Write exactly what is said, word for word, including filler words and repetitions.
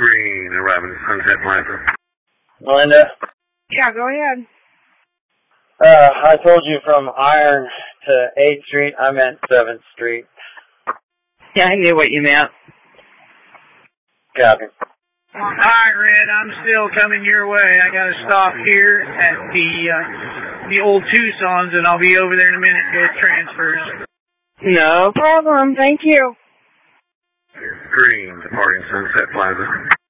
Green, arriving at Sunset Plaza. Melinda? Yeah, go ahead. Uh, I told you from Iron to eighth Street, I meant seventh Street. Yeah, I knew what you meant. Copy. Alright, Red, I'm still coming your way. I gotta stop here at the, uh, the old Tucson's, and I'll be over there in a minute to get transfers. No problem, thank you. Green, departing Sunset Plaza.